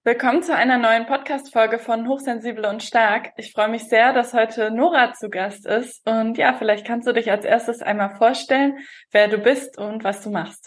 Willkommen zu einer neuen Podcast-Folge von Hochsensibel und Stark. Ich freue mich sehr, dass heute Nora zu Gast ist. Und ja, vielleicht kannst du dich als erstes einmal vorstellen, wer du bist und was du machst.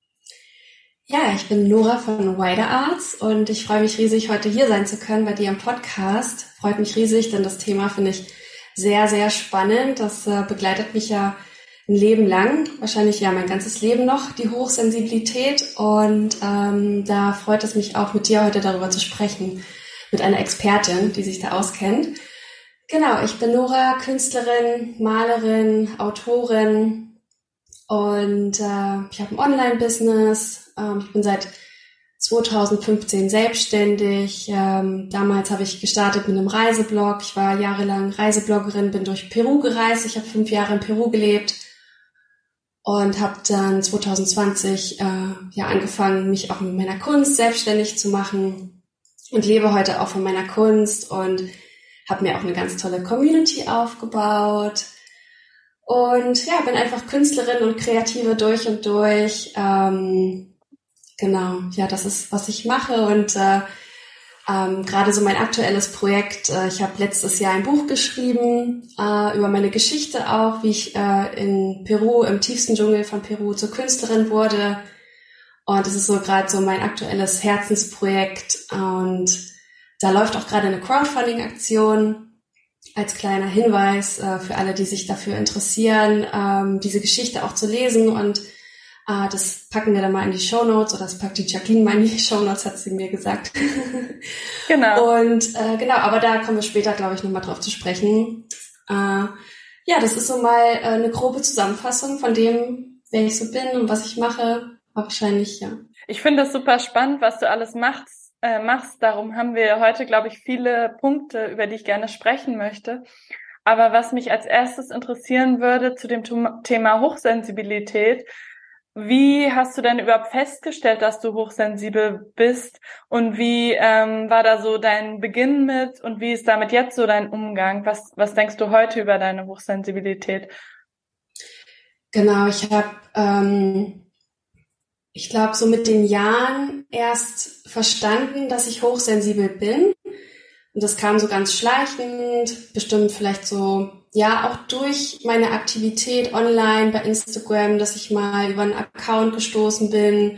Ja, ich bin Nora von Wider Arts und ich freue mich riesig, heute hier sein zu können bei dir im Podcast. Freut mich riesig, denn das Thema finde ich sehr, sehr spannend. Das begleitet mich ja ein Leben lang, wahrscheinlich ja mein ganzes Leben noch, die Hochsensibilität. Und da freut es mich auch, mit dir heute darüber zu sprechen, mit einer Expertin, die sich da auskennt. Genau, ich bin Nora, Künstlerin, Malerin, Autorin und ich habe ein Online-Business. Ich bin seit 2015 selbstständig. Damals habe ich gestartet mit einem Reiseblog. Ich war jahrelang Reisebloggerin, bin durch Peru gereist. Ich habe 5 Jahre in Peru gelebt und habe dann 2020 angefangen, mich auch mit meiner Kunst selbstständig zu machen und lebe heute auch von meiner Kunst und habe mir auch eine ganz tolle Community aufgebaut. Und ja, bin einfach Künstlerin und Kreative durch und durch. Genau, ja, das ist, was ich mache und gerade so mein aktuelles Projekt, ich habe letztes Jahr ein Buch geschrieben über meine Geschichte auch, wie ich in Peru, im tiefsten Dschungel von Peru zur Künstlerin wurde und das ist so gerade so mein aktuelles Herzensprojekt und da läuft auch gerade eine Crowdfunding-Aktion als kleiner Hinweis für alle, die sich dafür interessieren, diese Geschichte auch zu lesen und das packen wir dann mal in die Shownotes oder das packt die Jacqueline mal in die Shownotes, hat sie mir gesagt. Genau. Und genau, aber da kommen wir später, glaube ich, nochmal drauf zu sprechen. Ja, das ist so mal eine grobe Zusammenfassung von dem, wer ich so bin und was ich mache. Wahrscheinlich, ja. Ich finde es super spannend, was du alles machst. Darum haben wir heute, glaube ich, viele Punkte, über die ich gerne sprechen möchte. Aber was mich als erstes interessieren würde zu dem Thema Hochsensibilität: Wie hast du denn überhaupt festgestellt, dass du hochsensibel bist? Und wie war da so dein Beginn mit? Und wie ist damit jetzt so dein Umgang? Was denkst du heute über deine Hochsensibilität? Genau, ich habe, ich glaube, so mit den Jahren erst verstanden, dass ich hochsensibel bin. Und das kam so ganz schleichend, bestimmt vielleicht so, ja, auch durch meine Aktivität online bei Instagram, dass ich mal über einen Account gestoßen bin,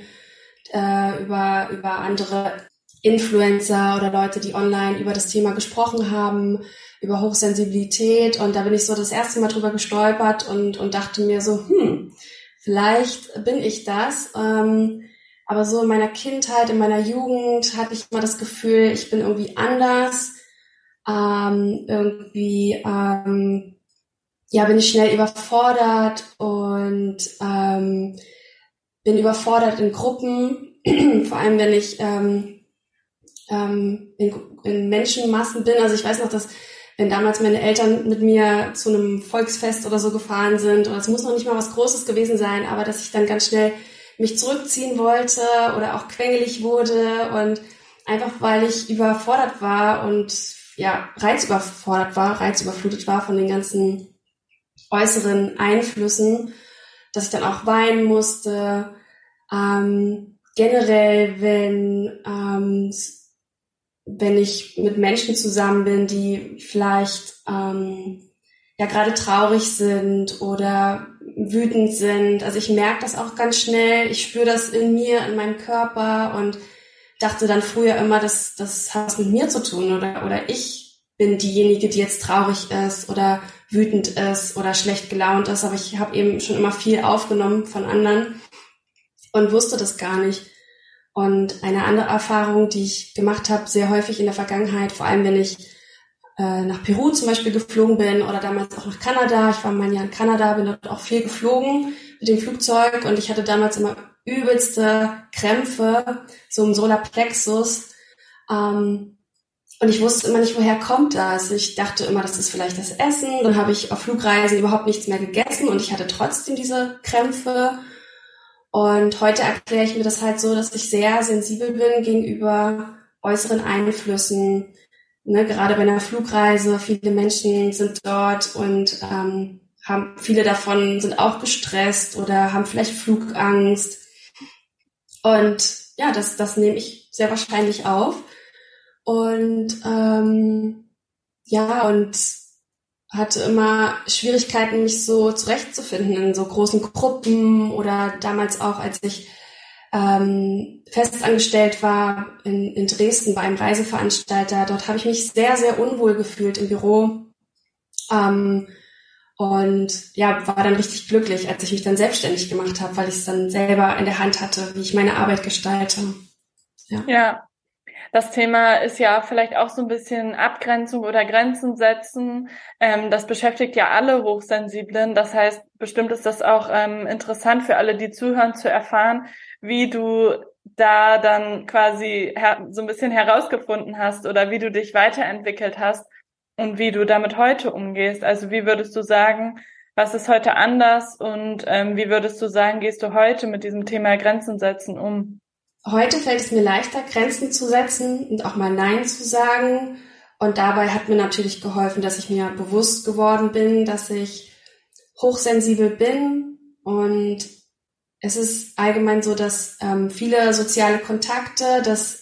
über andere Influencer oder Leute, die online über das Thema gesprochen haben, über Hochsensibilität. Und da bin ich so das erste Mal drüber gestolpert und dachte mir so, vielleicht bin ich das. Aber so in meiner Kindheit, in meiner Jugend hatte ich immer das Gefühl, ich bin irgendwie anders. Bin ich schnell überfordert und bin überfordert in Gruppen, vor allem wenn ich in Menschenmassen bin. Also ich weiß noch, dass wenn damals meine Eltern mit mir zu einem Volksfest oder so gefahren sind, oder es muss noch nicht mal was Großes gewesen sein, aber dass ich dann ganz schnell mich zurückziehen wollte oder auch quengelig wurde und einfach weil ich überfordert war und ja, reizüberflutet war von den ganzen äußeren Einflüssen, dass ich dann auch weinen musste. Generell, wenn ich mit Menschen zusammen bin, die vielleicht gerade traurig sind oder wütend sind. Also ich merke das auch ganz schnell. Ich spüre das in mir, in meinem Körper und dachte dann früher immer, das hat was mit mir zu tun oder ich bin diejenige, die jetzt traurig ist oder wütend ist oder schlecht gelaunt ist. Aber ich habe eben schon immer viel aufgenommen von anderen und wusste das gar nicht. Und eine andere Erfahrung, die ich gemacht habe, sehr häufig in der Vergangenheit, vor allem wenn ich nach Peru zum Beispiel geflogen bin oder damals auch nach Kanada. Ich war mal ein Jahr in Kanada, bin dort auch viel geflogen mit dem Flugzeug und ich hatte damals immer übelste Krämpfe, so im Solarplexus. Und ich wusste immer nicht, woher kommt das. Ich dachte immer, das ist vielleicht das Essen. Dann habe ich auf Flugreisen überhaupt nichts mehr gegessen und ich hatte trotzdem diese Krämpfe. Und heute erkläre ich mir das halt so, dass ich sehr sensibel bin gegenüber äußeren Einflüssen. Ne, gerade bei einer Flugreise, viele Menschen sind dort und viele davon sind auch gestresst oder haben vielleicht Flugangst. Und ja, das nehme ich sehr wahrscheinlich auf. und und hatte immer Schwierigkeiten, mich so zurechtzufinden in so großen Gruppen oder damals auch, als ich festangestellt war in Dresden bei einem Reiseveranstalter. Dort habe ich mich sehr, sehr unwohl gefühlt im Büro. Und ja, war dann richtig glücklich, als ich mich dann selbstständig gemacht habe, weil ich es dann selber in der Hand hatte, wie ich meine Arbeit gestalte. Ja, das Thema ist ja vielleicht auch so ein bisschen Abgrenzung oder Grenzen setzen. Das beschäftigt ja alle Hochsensiblen. Das heißt, bestimmt ist das auch interessant für alle, die zuhören, zu erfahren, wie du da dann quasi so ein bisschen herausgefunden hast oder wie du dich weiterentwickelt hast und wie du damit heute umgehst. Also wie würdest du sagen, was ist heute anders und wie würdest du sagen, gehst du heute mit diesem Thema Grenzen setzen um? Heute fällt es mir leichter, Grenzen zu setzen und auch mal Nein zu sagen. Und dabei hat mir natürlich geholfen, dass ich mir bewusst geworden bin, dass ich hochsensibel bin. Und es ist allgemein so, dass viele soziale Kontakte,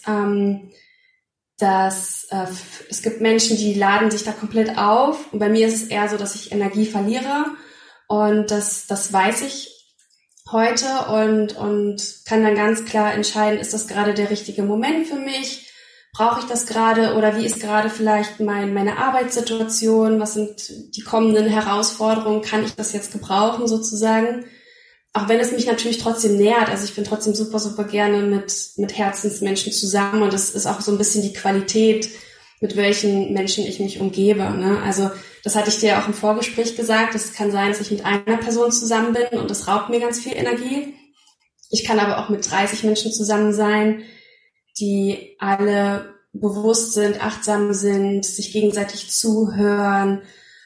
es gibt Menschen, die laden sich da komplett auf. Und bei mir ist es eher so, dass ich Energie verliere. Und das weiß ich heute und kann dann ganz klar entscheiden, ist das gerade der richtige Moment für mich? Brauche ich das gerade oder wie ist gerade vielleicht meine Arbeitssituation? Was sind die kommenden Herausforderungen? Kann ich das jetzt gebrauchen sozusagen? Auch wenn es mich natürlich trotzdem nährt. Also ich bin trotzdem super, super gerne mit Herzensmenschen zusammen und es ist auch so ein bisschen die Qualität, mit welchen Menschen ich mich umgebe, ne? Also das hatte ich dir auch im Vorgespräch gesagt. Es kann sein, dass ich mit einer Person zusammen bin und das raubt mir ganz viel Energie. Ich kann aber auch mit 30 Menschen zusammen sein, die alle bewusst sind, achtsam sind, sich gegenseitig zuhören,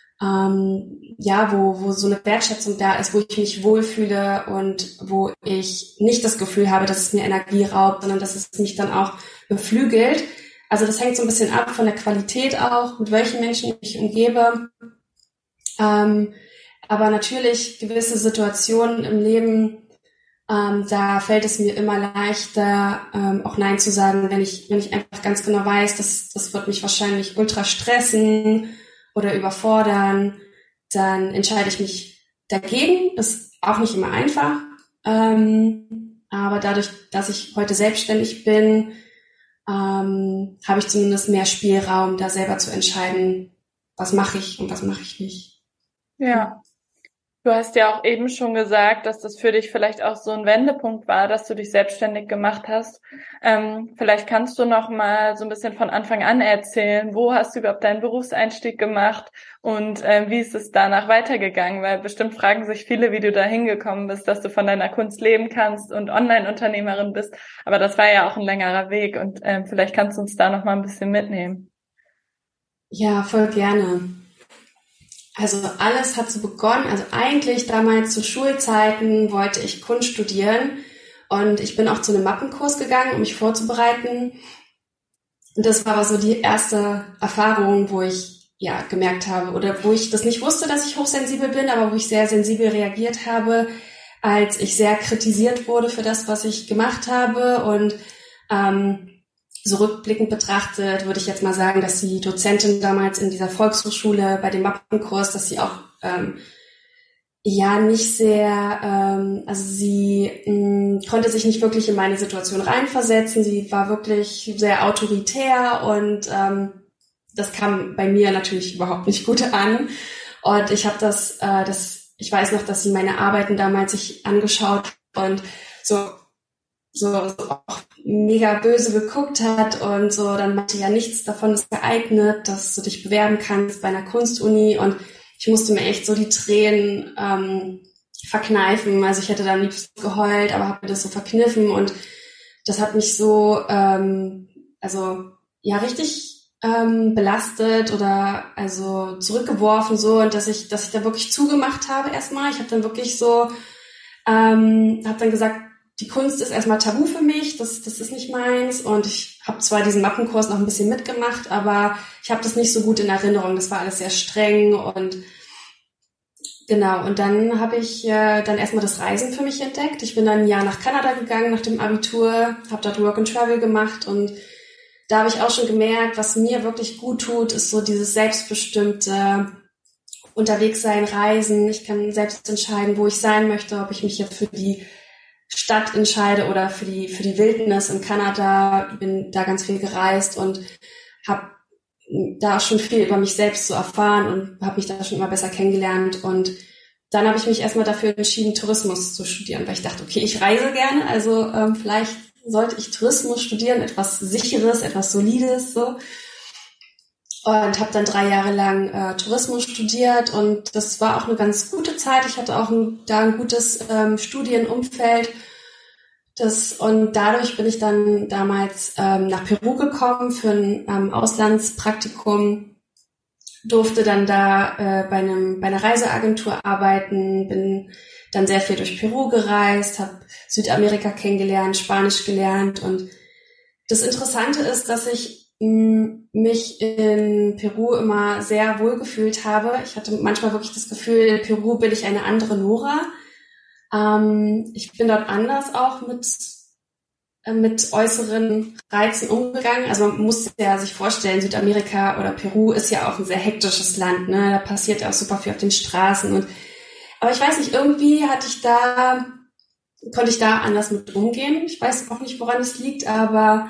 wo so eine Wertschätzung da ist, wo ich mich wohlfühle und wo ich nicht das Gefühl habe, dass es mir Energie raubt, sondern dass es mich dann auch beflügelt. Also das hängt so ein bisschen ab von der Qualität auch, mit welchen Menschen ich mich umgebe. Aber natürlich gewisse Situationen im Leben, da fällt es mir immer leichter, auch Nein zu sagen, wenn ich einfach ganz genau weiß, das wird mich wahrscheinlich ultra stressen oder überfordern, dann entscheide ich mich dagegen. Ist auch nicht immer einfach. Aber dadurch, dass ich heute selbstständig bin, habe ich zumindest mehr Spielraum, da selber zu entscheiden, was mache ich und was mache ich nicht. Ja. Du hast ja auch eben schon gesagt, dass das für dich vielleicht auch so ein Wendepunkt war, dass du dich selbstständig gemacht hast. Vielleicht kannst du noch mal so ein bisschen von Anfang an erzählen, wo hast du überhaupt deinen Berufseinstieg gemacht und wie ist es danach weitergegangen? Weil bestimmt fragen sich viele, wie du da hingekommen bist, dass du von deiner Kunst leben kannst und Online-Unternehmerin bist. Aber das war ja auch ein längerer Weg und vielleicht kannst du uns da noch mal ein bisschen mitnehmen. Ja, voll gerne. Also alles hat so begonnen, also eigentlich damals zu Schulzeiten wollte ich Kunst studieren und ich bin auch zu einem Mappenkurs gegangen, um mich vorzubereiten. Und das war aber so die erste Erfahrung, wo ich ja gemerkt habe oder wo ich das nicht wusste, dass ich hochsensibel bin, aber wo ich sehr sensibel reagiert habe, als ich sehr kritisiert wurde für das, was ich gemacht habe. Und so rückblickend betrachtet würde ich jetzt mal sagen, dass die Dozentin damals in dieser Volkshochschule bei dem Mappenkurs, dass sie auch nicht sehr, also sie konnte sich nicht wirklich in meine Situation reinversetzen. Sie war wirklich sehr autoritär und das kam bei mir natürlich überhaupt nicht gut an. Und ich habe ich weiß noch, dass sie meine Arbeiten damals sich angeschaut und so auch mega böse geguckt hat und so, dann meinte ja, nichts davon ist geeignet, dass du dich bewerben kannst bei einer Kunstuni und ich musste mir echt so die Tränen verkneifen, also ich hätte da am liebsten geheult, aber habe mir das so verkniffen und das hat mich so richtig belastet oder also zurückgeworfen so und dass ich da wirklich zugemacht habe erstmal. Ich habe dann wirklich so habe dann gesagt, die Kunst ist erstmal tabu für mich, das ist nicht meins und ich habe zwar diesen Mappenkurs noch ein bisschen mitgemacht, aber ich habe das nicht so gut in Erinnerung, das war alles sehr streng und genau, und dann habe ich dann erstmal das Reisen für mich entdeckt. Ich bin dann ein Jahr nach Kanada gegangen nach dem Abitur, habe dort Work and Travel gemacht und da habe ich auch schon gemerkt, was mir wirklich gut tut, ist so dieses selbstbestimmte Unterwegssein, Reisen. Ich kann selbst entscheiden, wo ich sein möchte, ob ich mich jetzt für die Stadt entscheide oder für die Wildnis in Kanada. Bin da ganz viel gereist und habe da schon viel über mich selbst zu erfahren und habe mich da schon immer besser kennengelernt. Und dann habe ich mich erstmal dafür entschieden, Tourismus zu studieren, weil ich dachte, okay, ich reise gerne, also vielleicht sollte ich Tourismus studieren, etwas Sicheres, etwas Solides, so. Und habe dann 3 Jahre lang Tourismus studiert und das war auch eine ganz gute Zeit. Ich hatte auch da ein gutes Studienumfeld. Und dadurch bin ich dann damals nach Peru gekommen für ein Auslandspraktikum, durfte dann da bei einer Reiseagentur arbeiten, bin dann sehr viel durch Peru gereist, habe Südamerika kennengelernt, Spanisch gelernt. Und das Interessante ist, dass ich mich in Peru immer sehr wohl gefühlt habe. Ich hatte manchmal wirklich das Gefühl, in Peru bin ich eine andere Nora. Ich bin dort anders auch mit äußeren Reizen umgegangen. Also man muss ja sich vorstellen, Südamerika oder Peru ist ja auch ein sehr hektisches Land, ne? Da passiert ja auch super viel auf den Straßen. Aber ich weiß nicht, irgendwie konnte ich da anders mit umgehen. Ich weiß auch nicht, woran es liegt, aber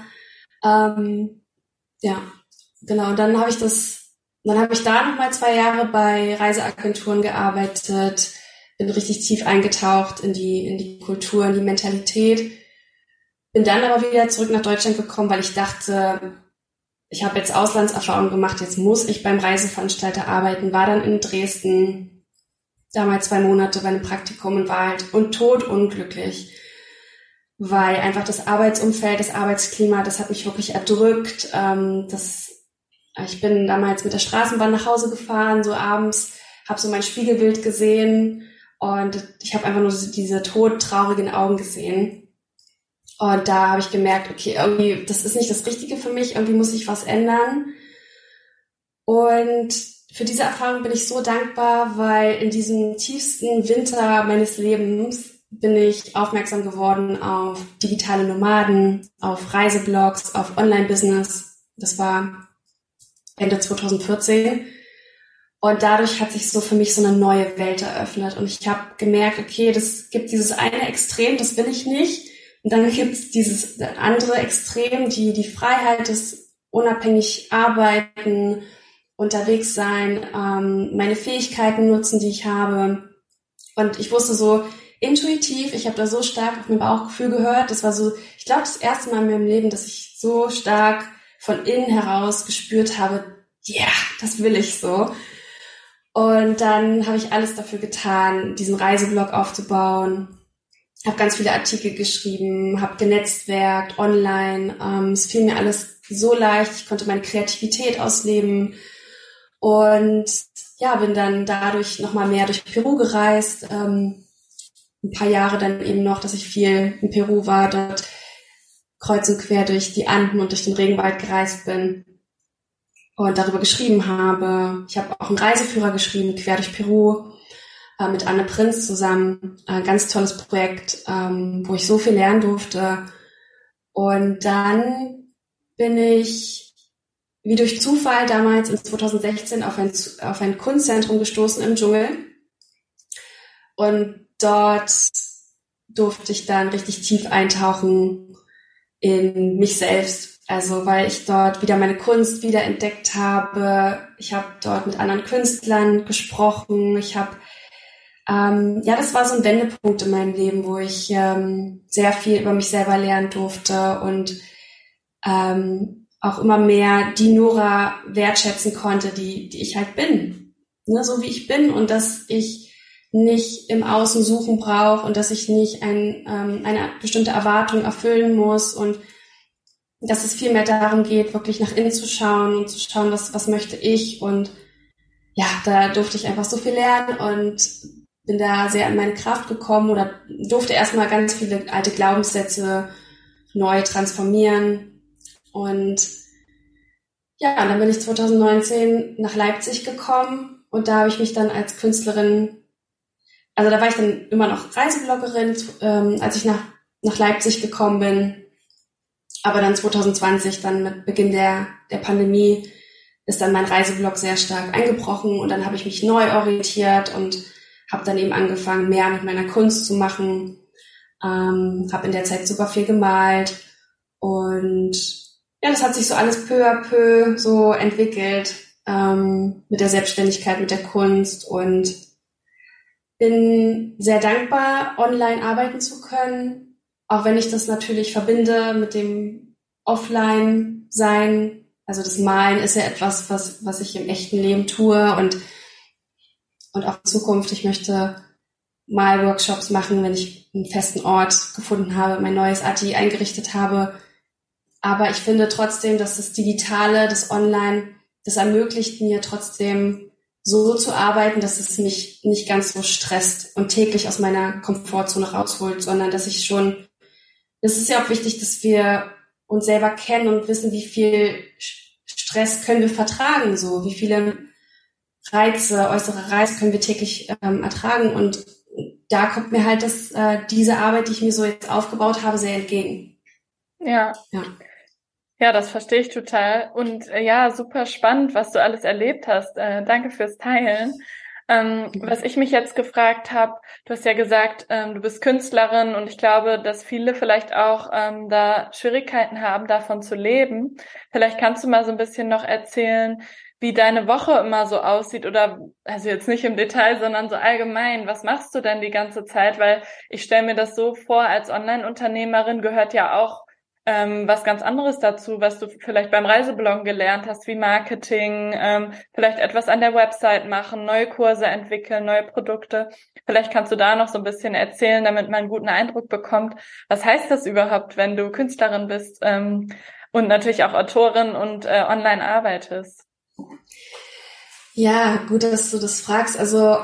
ja, genau. Und dann habe ich da nochmal 2 Jahre bei Reiseagenturen gearbeitet, bin richtig tief eingetaucht in die Kultur, in die Mentalität. Bin dann aber wieder zurück nach Deutschland gekommen, weil ich dachte, ich habe jetzt Auslandserfahrung gemacht, jetzt muss ich beim Reiseveranstalter arbeiten, war dann in Dresden, damals 2 Monate bei einem Praktikum und war halt todunglücklich, weil einfach das Arbeitsumfeld, das Arbeitsklima, das hat mich wirklich erdrückt. Ich bin damals mit der Straßenbahn nach Hause gefahren, so abends, habe so mein Spiegelbild gesehen und ich habe einfach nur diese todtraurigen Augen gesehen. Und da habe ich gemerkt, okay, irgendwie, das ist nicht das Richtige für mich, irgendwie muss ich was ändern. Und für diese Erfahrung bin ich so dankbar, weil in diesem tiefsten Winter meines Lebens bin ich aufmerksam geworden auf digitale Nomaden, auf Reiseblogs, auf Online-Business. Das war Ende 2014. Und dadurch hat sich so für mich so eine neue Welt eröffnet. Und ich habe gemerkt, okay, das gibt dieses eine Extrem, das will ich nicht. Und dann gibt es dieses andere Extrem, die Freiheit, das unabhängig arbeiten, unterwegs sein, meine Fähigkeiten nutzen, die ich habe. Und ich wusste so intuitiv, ich habe da so stark auf mein Bauchgefühl gehört. Das war so, ich glaube, das erste Mal in meinem Leben, dass ich so stark von innen heraus gespürt habe, ja, das will ich so. Und dann habe ich alles dafür getan, diesen Reiseblog aufzubauen. Habe ganz viele Artikel geschrieben, habe genetzwerkt, online. Es fiel mir alles so leicht. Ich konnte meine Kreativität ausleben. Und ja, bin dann dadurch nochmal mehr durch Peru gereist. Ein paar Jahre dann eben noch, dass ich viel in Peru war, dort kreuz und quer durch die Anden und durch den Regenwald gereist bin und darüber geschrieben habe. Ich habe auch einen Reiseführer geschrieben, quer durch Peru, mit Anne Prinz zusammen. Ein ganz tolles Projekt, wo ich so viel lernen durfte. Und dann bin ich wie durch Zufall damals in 2016 auf ein Kunstzentrum gestoßen im Dschungel. Und dort durfte ich dann richtig tief eintauchen in mich selbst. Also weil ich dort wieder meine Kunst wiederentdeckt habe. Ich habe dort mit anderen Künstlern gesprochen. Das war so ein Wendepunkt in meinem Leben, wo ich sehr viel über mich selber lernen durfte und auch immer mehr die Nora wertschätzen konnte, die ich halt bin. Ne, so wie ich bin und dass ich nicht im Außen suchen brauche und dass ich nicht eine bestimmte Erwartung erfüllen muss und dass es viel mehr darum geht, wirklich nach innen zu schauen und zu schauen, was möchte ich. Und ja, da durfte ich einfach so viel lernen und bin da sehr in meine Kraft gekommen oder durfte erstmal ganz viele alte Glaubenssätze neu transformieren. Und ja, dann bin ich 2019 nach Leipzig gekommen und da habe ich mich dann als Künstlerin, also da war ich dann immer noch Reisebloggerin, als ich nach Leipzig gekommen bin, Aber dann 2020, dann mit Beginn der Pandemie, ist dann mein Reiseblog sehr stark eingebrochen und dann habe ich mich neu orientiert und habe dann eben angefangen, mehr mit meiner Kunst zu machen, habe in der Zeit super viel gemalt und ja, das hat sich so alles peu à peu so entwickelt mit der Selbstständigkeit, mit der Kunst und bin sehr dankbar, online arbeiten zu können, auch wenn ich das natürlich verbinde mit dem Offline-Sein. Also das Malen ist ja etwas, was ich im echten Leben tue und auch in Zukunft, ich möchte Malworkshops machen, wenn ich einen festen Ort gefunden habe, mein neues Atelier eingerichtet habe. Aber ich finde trotzdem, dass das Digitale, das Online, das ermöglicht mir trotzdem so zu arbeiten, dass es mich nicht ganz so stresst und täglich aus meiner Komfortzone rausholt, sondern dass ich schon, das ist ja auch wichtig, dass wir uns selber kennen und wissen, wie viel Stress können wir vertragen, so, wie viele Reize, äußere Reize können wir täglich ertragen und da kommt mir halt diese Arbeit, die ich mir so jetzt aufgebaut habe, sehr entgegen. Ja. Ja, das verstehe ich total. Und ja, super spannend, was du alles erlebt hast. Danke fürs Teilen. Was ich mich jetzt gefragt habe, du hast ja gesagt, du bist Künstlerin und ich glaube, dass viele vielleicht auch da Schwierigkeiten haben, davon zu leben. Vielleicht kannst du mal so ein bisschen noch erzählen, wie deine Woche immer so aussieht oder, also jetzt nicht im Detail, sondern so allgemein. Was machst du denn die ganze Zeit? Weil ich stelle mir das so vor, als Online-Unternehmerin gehört ja auch was ganz anderes dazu, was du vielleicht beim Reisebloggen gelernt hast, wie Marketing, vielleicht etwas an der Website machen, neue Kurse entwickeln, neue Produkte. Vielleicht kannst du da noch so ein bisschen erzählen, damit man einen guten Eindruck bekommt. Was heißt das überhaupt, wenn du Künstlerin bist und natürlich auch Autorin und online arbeitest? Ja, gut, dass du das fragst. Also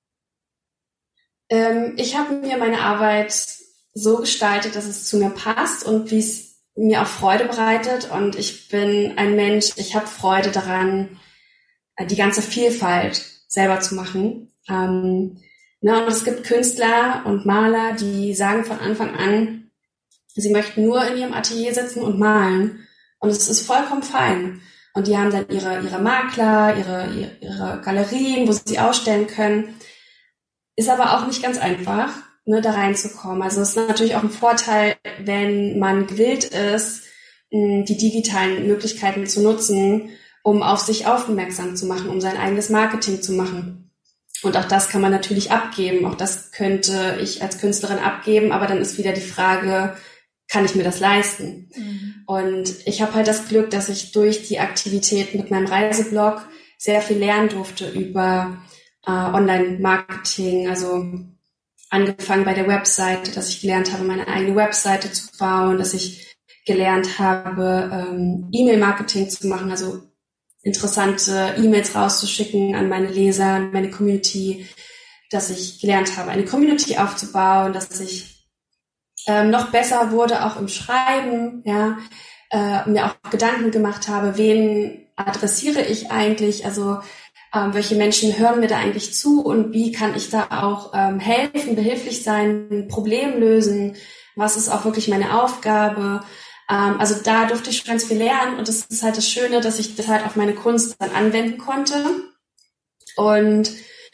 ich habe mir meine Arbeit so gestaltet, dass es zu mir passt und wie es mir auch Freude bereitet. Und ich bin ein Mensch, ich habe Freude daran, die ganze Vielfalt selber zu machen. Und es gibt Künstler und Maler, die sagen von Anfang an, sie möchten nur in ihrem Atelier sitzen und malen. Und es ist vollkommen fein. Und die haben dann ihre Makler, ihre Galerien, wo sie ausstellen können. Ist aber auch nicht ganz einfach, da reinzukommen. Also es ist natürlich auch ein Vorteil, wenn man gewillt ist, die digitalen Möglichkeiten zu nutzen, um auf sich aufmerksam zu machen, um sein eigenes Marketing zu machen. Und auch das kann man natürlich abgeben. Auch das könnte ich als Künstlerin abgeben, aber dann ist wieder die Frage, kann ich mir das leisten? Mhm. Und ich habe halt das Glück, dass ich durch die Aktivität mit meinem Reiseblog sehr viel lernen durfte über Online-Marketing, also angefangen bei der Webseite, dass ich gelernt habe, meine eigene Webseite zu bauen, dass ich gelernt habe, E-Mail-Marketing zu machen, also interessante E-Mails rauszuschicken an meine Leser, an meine Community, dass ich gelernt habe, eine Community aufzubauen, dass ich noch besser wurde, auch im Schreiben, ja, mir auch Gedanken gemacht habe, wen adressiere ich eigentlich, also welche Menschen hören mir da eigentlich zu und wie kann ich da auch helfen, behilflich sein, ein Problem lösen, was ist auch wirklich meine Aufgabe. Also da durfte ich schon ganz viel lernen und das ist halt das Schöne, dass ich das halt auf meine Kunst dann anwenden konnte. Und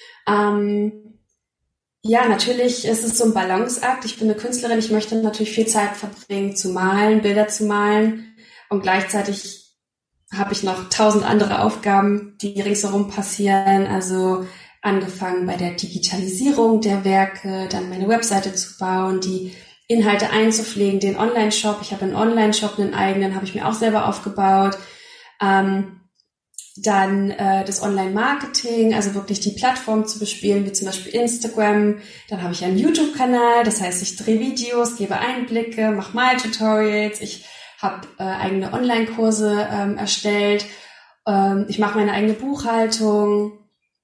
ja, natürlich ist es so ein Balanceakt. Ich bin eine Künstlerin, ich möchte natürlich viel Zeit verbringen zu malen, Bilder zu malen und gleichzeitig habe ich noch 1000 andere Aufgaben, die ringsherum passieren. Also angefangen bei der Digitalisierung der Werke, dann meine Webseite zu bauen, die Inhalte einzupflegen, den Online-Shop. Ich habe einen Online-Shop, einen eigenen, habe ich mir auch selber aufgebaut. Dann das Online-Marketing, also wirklich die Plattform zu bespielen, wie zum Beispiel Instagram. Dann habe ich einen YouTube-Kanal, das heißt, ich drehe Videos, gebe Einblicke, mache Mal-Tutorials, ich habe eigene Online-Kurse erstellt, ich mache meine eigene Buchhaltung.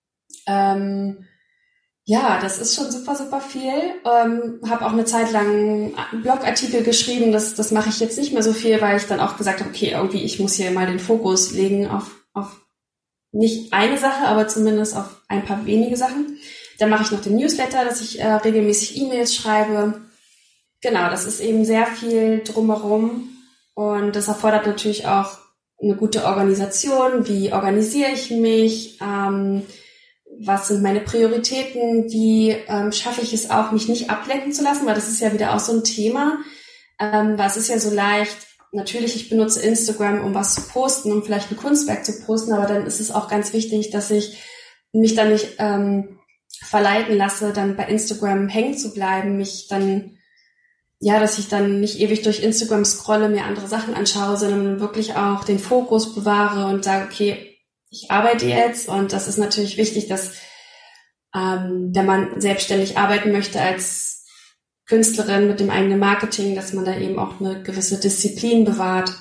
Ja, das ist schon super, super viel. Habe auch eine Zeit lang Blogartikel geschrieben, das mache ich jetzt nicht mehr so viel, weil ich dann auch gesagt habe, okay, irgendwie ich muss hier mal den Fokus legen auf nicht eine Sache, aber zumindest auf ein paar wenige Sachen. Dann mache ich noch den Newsletter, dass ich regelmäßig E-Mails schreibe. Genau, das ist eben sehr viel drumherum. Und das erfordert natürlich auch eine gute Organisation. Wie organisiere ich mich? Was sind meine Prioritäten? Wie schaffe ich es auch, mich nicht ablenken zu lassen? Weil das ist ja wieder auch so ein Thema. Weil es ist ja so leicht, natürlich, ich benutze Instagram, um was zu posten, um vielleicht ein Kunstwerk zu posten, aber dann ist es auch ganz wichtig, dass ich mich dann nicht verleiten lasse, dann bei Instagram hängen zu bleiben, dass ich dann nicht ewig durch Instagram scrolle, mir andere Sachen anschaue, sondern wirklich auch den Fokus bewahre und sage, okay, ich arbeite jetzt, und das ist natürlich wichtig, dass wenn man selbstständig arbeiten möchte als Künstlerin mit dem eigenen Marketing, dass man da eben auch eine gewisse Disziplin bewahrt.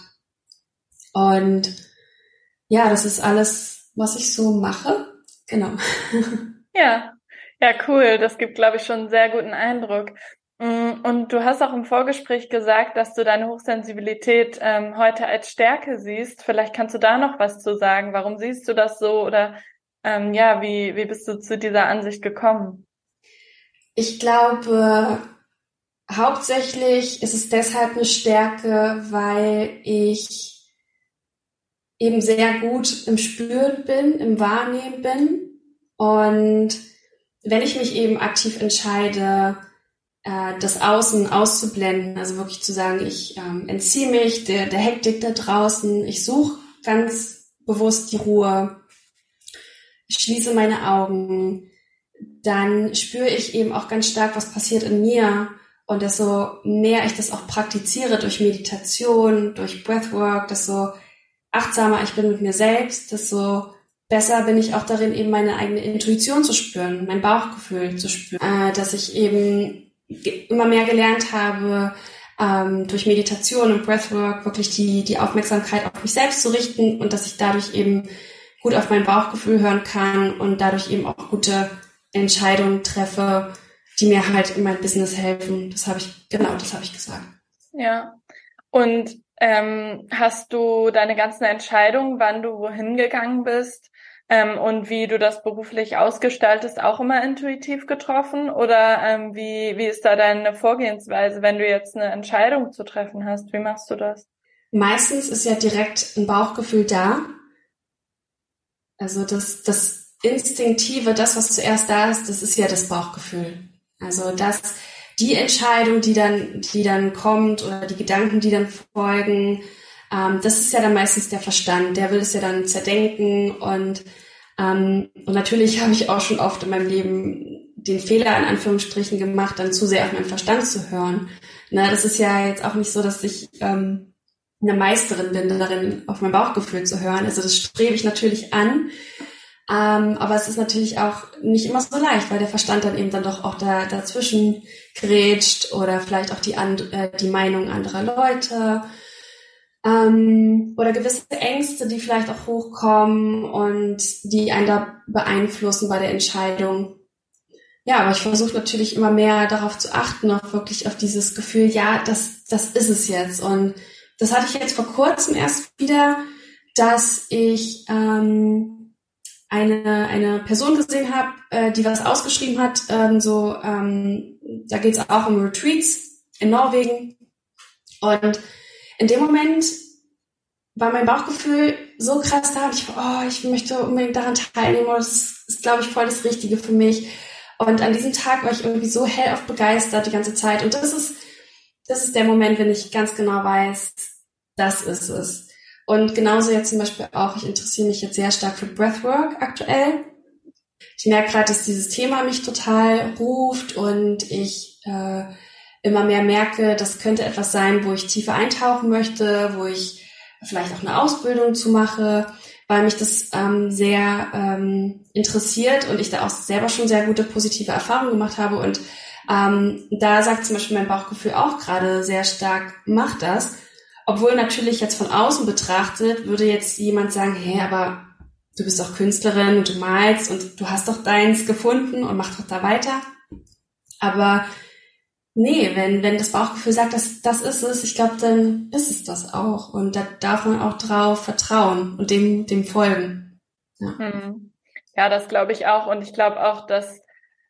Und ja, das ist alles, was ich so mache. Genau. Ja, ja, cool. Das gibt, glaube ich, schon einen sehr guten Eindruck. Und du hast auch im Vorgespräch gesagt, dass du deine Hochsensibilität heute als Stärke siehst. Vielleicht kannst du da noch was zu sagen. Warum siehst du das so? Oder wie bist du zu dieser Ansicht gekommen? Ich glaube, hauptsächlich ist es deshalb eine Stärke, weil ich eben sehr gut im Spüren bin, im Wahrnehmen bin. Und wenn ich mich eben aktiv entscheide, das Außen auszublenden, also wirklich zu sagen, ich entziehe mich der Hektik da draußen, ich suche ganz bewusst die Ruhe, ich schließe meine Augen, dann spüre ich eben auch ganz stark, was passiert in mir. Und desto mehr ich das auch praktiziere durch Meditation, durch Breathwork, desto achtsamer ich bin mit mir selbst, desto besser bin ich auch darin, eben meine eigene Intuition zu spüren, mein Bauchgefühl zu spüren, dass ich eben immer mehr gelernt habe, durch Meditation und Breathwork wirklich die Aufmerksamkeit auf mich selbst zu richten, und dass ich dadurch eben gut auf mein Bauchgefühl hören kann und dadurch eben auch gute Entscheidungen treffe, die mir halt in meinem Business helfen. Das habe ich gesagt. Ja. Und hast du deine ganzen Entscheidungen, wann du wohin gegangen bist, und wie du das beruflich ausgestaltest, auch immer intuitiv getroffen? Oder wie ist da deine Vorgehensweise, wenn du jetzt eine Entscheidung zu treffen hast? Wie machst du das? Meistens ist ja direkt ein Bauchgefühl da. Also das Instinktive, das, was zuerst da ist, das ist ja das Bauchgefühl. Also die Entscheidung, die dann kommt, oder die Gedanken, die dann folgen, das ist ja dann meistens der Verstand. Der will es ja dann zerdenken, und natürlich habe ich auch schon oft in meinem Leben den Fehler in Anführungsstrichen gemacht, dann zu sehr auf meinen Verstand zu hören. Das ist ja jetzt auch nicht so, dass ich eine Meisterin bin darin, auf mein Bauchgefühl zu hören. Also das strebe ich natürlich an. Aber es ist natürlich auch nicht immer so leicht, weil der Verstand dann eben dann doch auch dazwischen grätscht, oder vielleicht auch die Meinung anderer Leute, oder gewisse Ängste, die vielleicht auch hochkommen und die einen da beeinflussen bei der Entscheidung. Ja, aber ich versuche natürlich immer mehr darauf zu achten, auch wirklich auf dieses Gefühl, ja, das ist es jetzt. Und das hatte ich jetzt vor kurzem erst wieder, dass ich eine Person gesehen habe, die was ausgeschrieben hat, da geht es auch um Retreats in Norwegen. Und in dem Moment war mein Bauchgefühl so krass da, und ich möchte unbedingt daran teilnehmen, und das ist, glaube ich, voll das Richtige für mich. Und an diesem Tag war ich irgendwie so hellauf begeistert die ganze Zeit. Und das ist der Moment, wenn ich ganz genau weiß, das ist es. Und genauso jetzt zum Beispiel auch, ich interessiere mich jetzt sehr stark für Breathwork aktuell. Ich merke gerade, dass dieses Thema mich total ruft, und ich immer mehr merke, das könnte etwas sein, wo ich tiefer eintauchen möchte, wo ich vielleicht auch eine Ausbildung zu mache, weil mich das sehr interessiert und ich da auch selber schon sehr gute positive Erfahrungen gemacht habe. Und da sagt zum Beispiel mein Bauchgefühl auch gerade sehr stark, mach das. Obwohl natürlich jetzt von außen betrachtet, würde jetzt jemand sagen, hey, aber du bist doch Künstlerin und du malst und du hast doch deins gefunden und mach doch da weiter. Aber nee, wenn das Bauchgefühl sagt, das ist es, ich glaube, dann ist es das auch. Und da darf man auch drauf vertrauen und dem folgen. Ja, Ja, das glaube ich auch. Und ich glaube auch, dass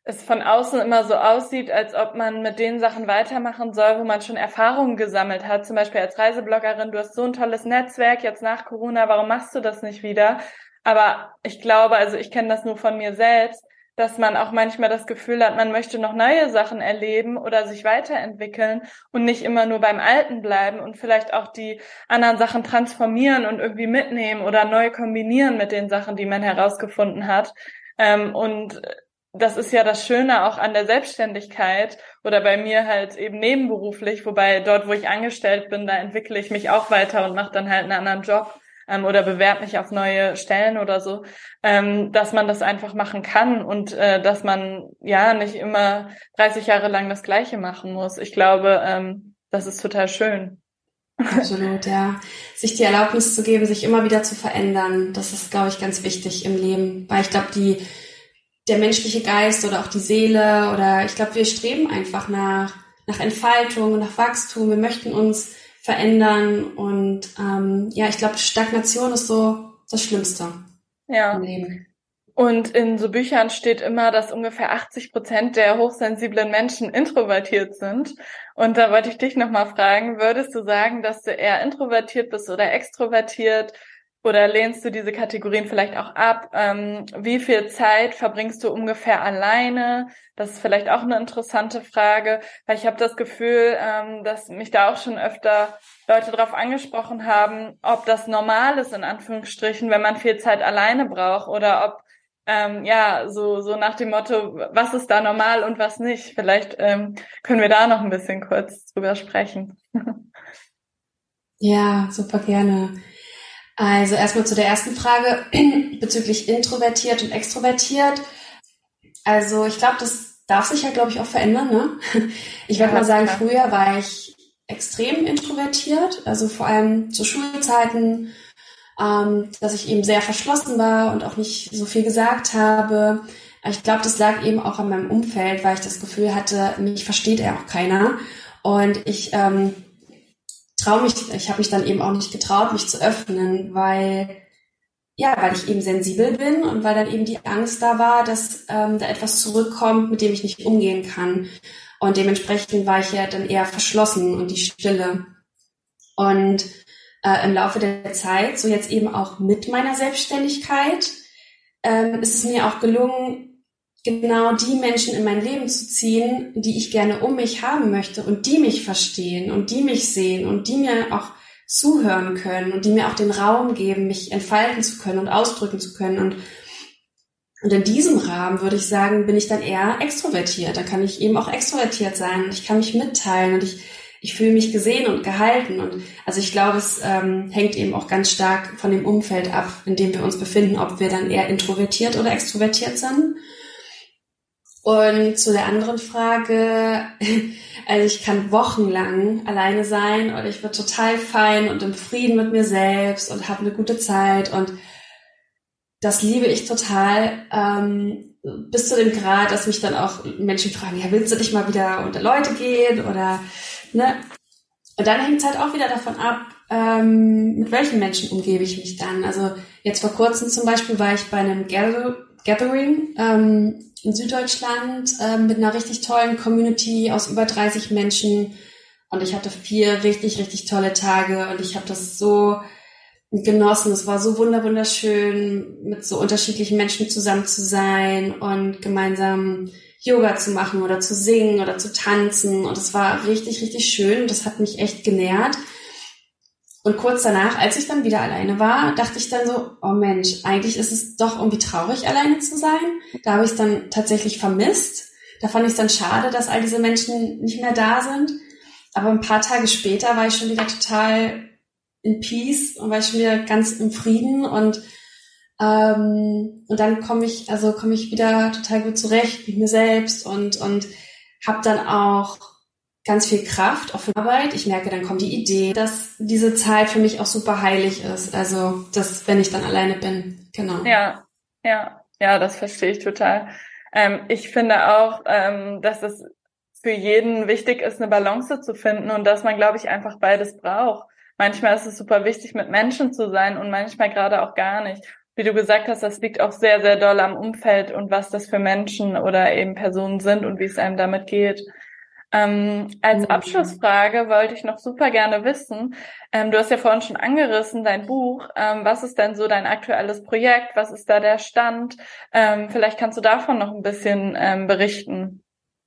es von außen immer so aussieht, als ob man mit den Sachen weitermachen soll, wo man schon Erfahrungen gesammelt hat. Zum Beispiel als Reisebloggerin, du hast so ein tolles Netzwerk jetzt nach Corona, warum machst du das nicht wieder? Aber ich glaube, also ich kenne das nur von mir selbst, dass man auch manchmal das Gefühl hat, man möchte noch neue Sachen erleben oder sich weiterentwickeln und nicht immer nur beim Alten bleiben und vielleicht auch die anderen Sachen transformieren und irgendwie mitnehmen oder neu kombinieren mit den Sachen, die man herausgefunden hat. Und das ist ja das Schöne auch an der Selbstständigkeit oder bei mir halt eben nebenberuflich, wobei dort, wo ich angestellt bin, da entwickle ich mich auch weiter und mache dann halt einen anderen Job oder bewerbe mich auf neue Stellen oder so, dass man das einfach machen kann und dass man ja nicht immer 30 Jahre lang das Gleiche machen muss. Ich glaube, das ist total schön. Absolut, ja. Sich die Erlaubnis zu geben, sich immer wieder zu verändern, das ist, glaube ich, ganz wichtig im Leben, weil ich glaube, der menschliche Geist oder auch die Seele oder ich glaube, wir streben einfach nach Entfaltung und nach Wachstum. Wir möchten uns verändern und ja, ich glaube, Stagnation ist so das Schlimmste im Leben. Und in so Büchern steht immer, dass ungefähr 80% der hochsensiblen Menschen introvertiert sind. Und da wollte ich dich nochmal fragen, würdest du sagen, dass du eher introvertiert bist oder extrovertiert? Oder lehnst du diese Kategorien vielleicht auch ab? Wie viel Zeit verbringst du ungefähr alleine? Das ist vielleicht auch eine interessante Frage, weil ich habe das Gefühl, dass mich da auch schon öfter Leute darauf angesprochen haben, ob das normal ist, in Anführungsstrichen, wenn man viel Zeit alleine braucht oder ob, so nach dem Motto, was ist da normal und was nicht? Vielleicht können wir da noch ein bisschen kurz drüber sprechen. Ja, super gerne. Also erstmal zu der ersten Frage bezüglich introvertiert und extrovertiert. Also ich glaube, das darf sich ja, glaube ich, auch verändern. Ne? Ich würde mal sagen, früher war ich extrem introvertiert, also vor allem zu Schulzeiten, dass ich eben sehr verschlossen war und auch nicht so viel gesagt habe. Ich glaube, das lag eben auch an meinem Umfeld, weil ich das Gefühl hatte, mich versteht ja auch keiner. Und ich habe mich dann eben auch nicht getraut, mich zu öffnen, weil ich eben sensibel bin und weil dann eben die Angst da war, dass da etwas zurückkommt, mit dem ich nicht umgehen kann. Und dementsprechend war ich ja dann eher verschlossen und die Stille. Und im Laufe der Zeit, so jetzt eben auch mit meiner Selbstständigkeit, ist es mir auch gelungen, genau die Menschen in mein Leben zu ziehen, die ich gerne um mich haben möchte und die mich verstehen und die mich sehen und die mir auch zuhören können und die mir auch den Raum geben, mich entfalten zu können und ausdrücken zu können. Und in diesem Rahmen würde ich sagen, bin ich dann eher extrovertiert. Da kann ich eben auch extrovertiert sein und ich kann mich mitteilen und ich fühle mich gesehen und gehalten. Und also ich glaube, es hängt eben auch ganz stark von dem Umfeld ab, in dem wir uns befinden, ob wir dann eher introvertiert oder extrovertiert sind. Und zu der anderen Frage, also ich kann wochenlang alleine sein und ich bin total fein und im Frieden mit mir selbst und habe eine gute Zeit und das liebe ich total, bis zu dem Grad, dass mich dann auch Menschen fragen, ja, willst du nicht mal wieder unter Leute gehen oder, ne? Und dann hängt es halt auch wieder davon ab, mit welchen Menschen umgebe ich mich dann. Also jetzt vor kurzem zum Beispiel war ich bei einem Gathering in Süddeutschland mit einer richtig tollen Community aus über 30 Menschen und ich hatte 4 richtig, richtig tolle Tage und ich habe das so genossen. Es war so wunderschön, mit so unterschiedlichen Menschen zusammen zu sein und gemeinsam Yoga zu machen oder zu singen oder zu tanzen und es war richtig, richtig schön und das hat mich echt genährt. Und kurz danach, als ich dann wieder alleine war, dachte ich dann so, oh Mensch, eigentlich ist es doch irgendwie traurig, alleine zu sein. Da habe ich es dann tatsächlich vermisst. Da fand ich es dann schade, dass all diese Menschen nicht mehr da sind. Aber ein paar Tage später war ich schon wieder total in Peace und war ich schon wieder ganz im Frieden und dann komme ich wieder total gut zurecht mit mir selbst und habe dann auch ganz viel Kraft, auch für Arbeit. Ich merke, dann kommt die Idee, dass diese Zeit für mich auch super heilig ist. Also, wenn ich dann alleine bin. Genau. Ja, das verstehe ich total. Ich finde auch, dass es für jeden wichtig ist, eine Balance zu finden und dass man, glaube ich, einfach beides braucht. Manchmal ist es super wichtig, mit Menschen zu sein und manchmal gerade auch gar nicht. wie du gesagt hast, das liegt auch sehr, sehr doll am Umfeld und was das für Menschen oder eben Personen sind und wie es einem damit geht. Als Abschlussfrage wollte ich noch super gerne wissen, du hast ja vorhin schon angerissen, dein Buch, was ist denn so dein aktuelles Projekt, was ist da der Stand? Vielleicht kannst du davon noch ein bisschen berichten.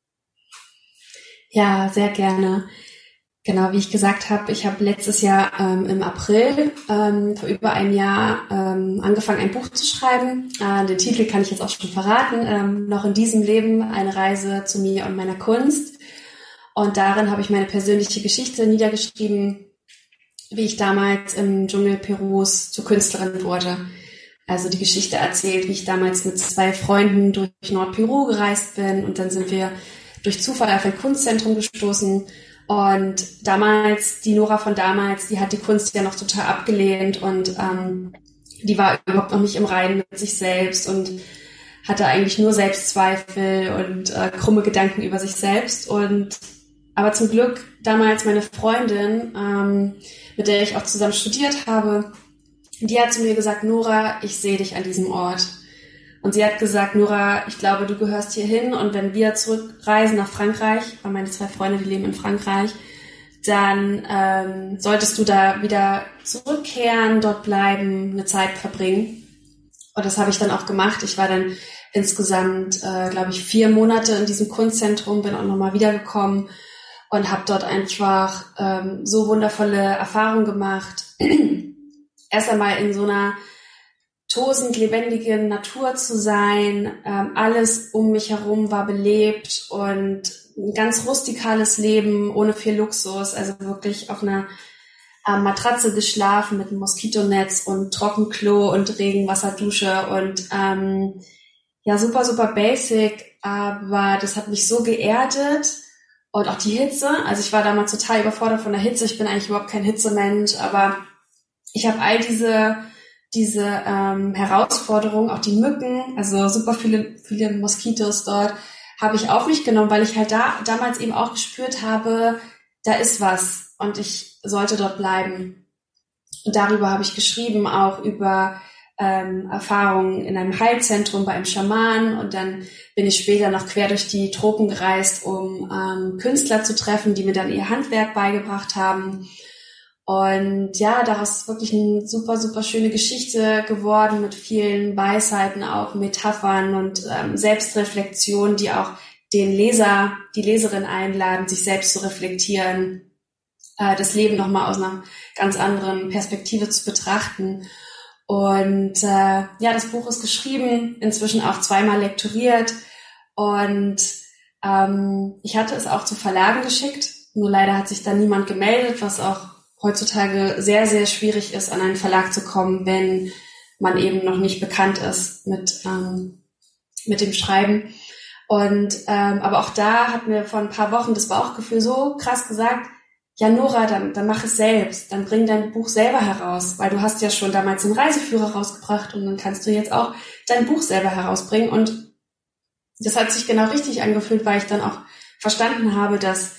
Ja, sehr gerne. Genau, wie ich gesagt habe, ich habe letztes Jahr im April, vor über einem Jahr, angefangen, ein Buch zu schreiben. Den Titel kann ich jetzt auch schon verraten. Noch in diesem Leben, eine Reise zu mir und meiner Kunst. Und darin habe ich meine persönliche Geschichte niedergeschrieben, wie ich damals im Dschungel Perus zur Künstlerin wurde. Also die Geschichte erzählt, wie ich damals mit 2 Freunden durch Nordperu gereist bin und dann sind wir durch Zufall auf ein Kunstzentrum gestoßen. Und damals, die Nora von damals, die hat die Kunst ja noch total abgelehnt und die war überhaupt noch nicht im Reinen mit sich selbst und hatte eigentlich nur Selbstzweifel und krumme Gedanken über sich selbst. Aber zum Glück damals meine Freundin, mit der ich auch zusammen studiert habe, die hat zu mir gesagt, Nora, ich sehe dich an diesem Ort. Und sie hat gesagt, Nora, ich glaube, du gehörst hier hin und wenn wir zurückreisen nach Frankreich, weil meine 2 Freunde, die leben in Frankreich, dann solltest du da wieder zurückkehren, dort bleiben, eine Zeit verbringen. Und das habe ich dann auch gemacht. Ich war dann insgesamt, glaube ich, 4 Monate in diesem Kunstzentrum, bin auch nochmal wiedergekommen und habe dort einfach so wundervolle Erfahrungen gemacht. Erst einmal in so einer tosend lebendigen Natur zu sein. Alles um mich herum war belebt und ein ganz rustikales Leben ohne viel Luxus. Also wirklich auf einer Matratze geschlafen mit einem Moskitonetz und Trockenklo und Regenwasserdusche und ja, super, super basic. Aber das hat mich so geerdet. Und auch die Hitze. Also ich war damals total überfordert von der Hitze. Ich bin eigentlich überhaupt kein Hitzemensch, aber ich habe all diese Herausforderungen, auch die Mücken, also super viele Moskitos dort, habe ich auf mich genommen, weil ich halt damals eben auch gespürt habe, da ist was und ich sollte dort bleiben. Und darüber habe ich geschrieben, auch über Erfahrungen in einem Heilzentrum bei einem Schamanen und dann bin ich später noch quer durch die Tropen gereist, um Künstler zu treffen, die mir dann ihr Handwerk beigebracht haben. Und ja, daraus ist wirklich eine super, super schöne Geschichte geworden mit vielen Weisheiten, auch Metaphern und Selbstreflexion, die auch den Leser, die Leserin einladen, sich selbst zu reflektieren, das Leben nochmal aus einer ganz anderen Perspektive zu betrachten. Und ja, das Buch ist geschrieben, inzwischen auch 2-mal lektoriert und ich hatte es auch zu Verlagen geschickt, nur leider hat sich da niemand gemeldet, was auch heutzutage sehr, sehr schwierig ist, an einen Verlag zu kommen, wenn man eben noch nicht bekannt ist mit dem Schreiben. Und aber auch da hat mir vor ein paar Wochen das Bauchgefühl so krass gesagt, ja Nora, dann mach es selbst, dann bring dein Buch selber heraus, weil du hast ja schon damals einen Reiseführer rausgebracht und dann kannst du jetzt auch dein Buch selber herausbringen. Und das hat sich genau richtig angefühlt, weil ich dann auch verstanden habe, dass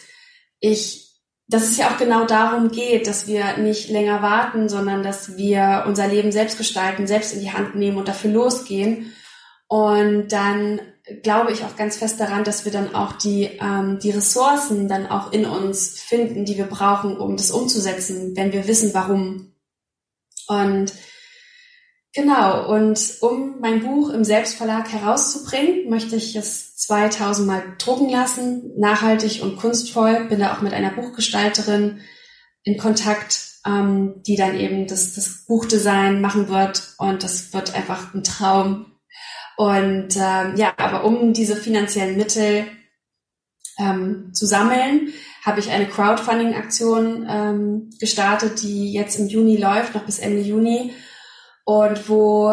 es ja auch genau darum geht, dass wir nicht länger warten, sondern dass wir unser Leben selbst gestalten, selbst in die Hand nehmen und dafür losgehen. Und dann glaube ich auch ganz fest daran, dass wir dann auch die Ressourcen dann auch in uns finden, die wir brauchen, um das umzusetzen, wenn wir wissen, warum. Und genau, und um mein Buch im Selbstverlag herauszubringen, möchte ich es 2000 Mal drucken lassen, nachhaltig und kunstvoll. Bin da auch mit einer Buchgestalterin in Kontakt, die dann eben das Buchdesign machen wird. Und das wird einfach ein Traum. Und ja, aber um diese finanziellen Mittel zu sammeln, habe ich eine Crowdfunding-Aktion gestartet, die jetzt im Juni läuft, noch bis Ende Juni. Und wo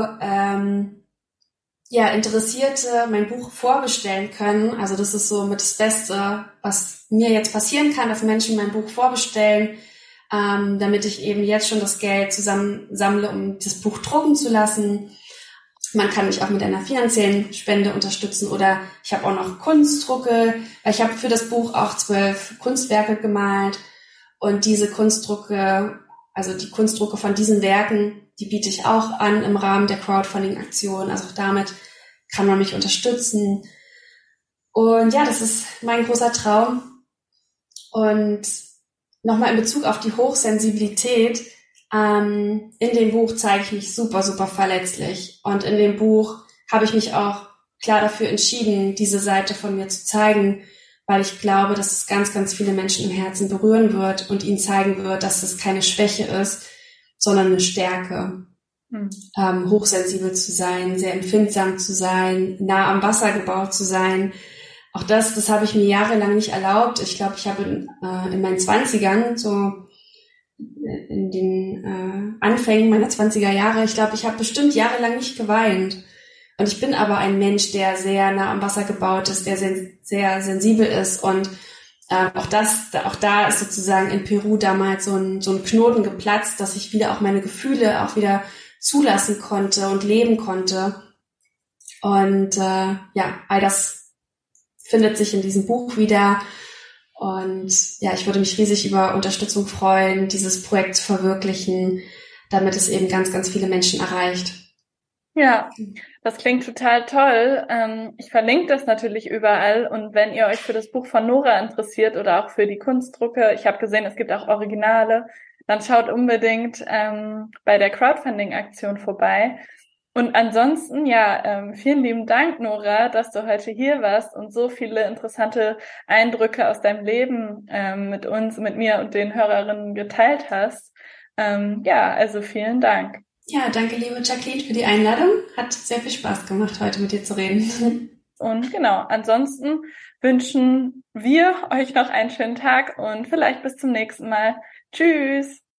ja Interessierte mein Buch vorbestellen können. Also das ist so mit das Beste, was mir jetzt passieren kann, dass Menschen mein Buch vorbestellen, damit ich eben jetzt schon das Geld zusammensammle, um das Buch drucken zu lassen. Man kann mich auch mit einer finanziellen Spende unterstützen oder ich habe auch noch Kunstdrucke, weil ich habe für das Buch auch 12 Kunstwerke gemalt und diese Kunstdrucke, also die Kunstdrucke von diesen Werken, Die biete ich auch an im Rahmen der Crowdfunding-Aktion. Also auch damit kann man mich unterstützen. Und ja, das ist mein großer Traum. Und nochmal in Bezug auf die Hochsensibilität, in dem Buch zeige ich mich super, super verletzlich. Und in dem Buch habe ich mich auch klar dafür entschieden, diese Seite von mir zu zeigen, weil ich glaube, dass es ganz, ganz viele Menschen im Herzen berühren wird und ihnen zeigen wird, dass es keine Schwäche ist, sondern eine Stärke. Hochsensibel zu sein, sehr empfindsam zu sein, nah am Wasser gebaut zu sein. Auch das habe ich mir jahrelang nicht erlaubt. Ich glaube, ich habe in meinen 20ern, so in den Anfängen meiner 20er Jahre, ich glaube, ich habe bestimmt jahrelang nicht geweint. Und ich bin aber ein Mensch, der sehr nah am Wasser gebaut ist, der sehr, sehr sensibel ist. Und auch da ist sozusagen in Peru damals so ein Knoten geplatzt, dass ich wieder auch meine Gefühle auch wieder zulassen konnte und leben konnte. Und all das findet sich in diesem Buch wieder. Und ja, ich würde mich riesig über Unterstützung freuen, dieses Projekt zu verwirklichen, damit es eben ganz, ganz viele Menschen erreicht. Ja, das klingt total toll. Ich verlinke das natürlich überall. Und wenn ihr euch für das Buch von Nora interessiert oder auch für die Kunstdrucke, ich habe gesehen, es gibt auch Originale, dann schaut unbedingt bei der Crowdfunding-Aktion vorbei. Und ansonsten, vielen lieben Dank, Nora, dass du heute hier warst und so viele interessante Eindrücke aus deinem Leben mit uns, mit mir und den Hörerinnen geteilt hast. Also vielen Dank. Ja, danke, liebe Jacqueline, für die Einladung. Hat sehr viel Spaß gemacht, heute mit dir zu reden. Und genau, ansonsten wünschen wir euch noch einen schönen Tag und vielleicht bis zum nächsten Mal. Tschüss!